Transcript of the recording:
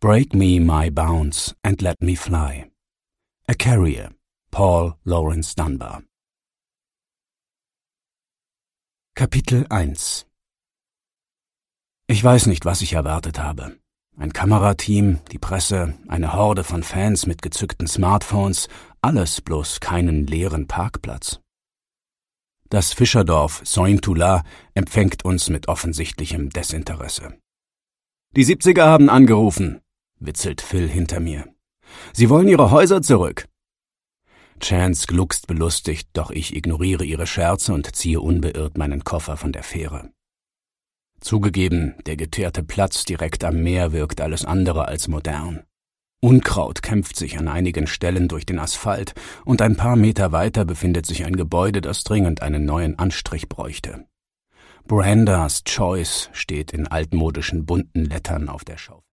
Break me my bounds and let me fly. A Carrier, Paul Laurence Dunbar. Kapitel 1. Ich weiß nicht, was ich erwartet habe. Ein Kamerateam, die Presse, eine Horde von Fans mit gezückten Smartphones, alles bloß keinen leeren Parkplatz. Das Fischerdorf Sointula empfängt uns mit offensichtlichem Desinteresse. »Die 70er haben angerufen«, witzelt Phil hinter mir. »Sie wollen ihre Häuser zurück.« Chance gluckst belustigt, doch ich ignoriere ihre Scherze und ziehe unbeirrt meinen Koffer von der Fähre. Zugegeben, der geteerte Platz direkt am Meer wirkt alles andere als modern. Unkraut kämpft sich an einigen Stellen durch den Asphalt und ein paar Meter weiter befindet sich ein Gebäude, das dringend einen neuen Anstrich bräuchte. Branda's Choice steht in altmodischen bunten Lettern auf der Schaufel.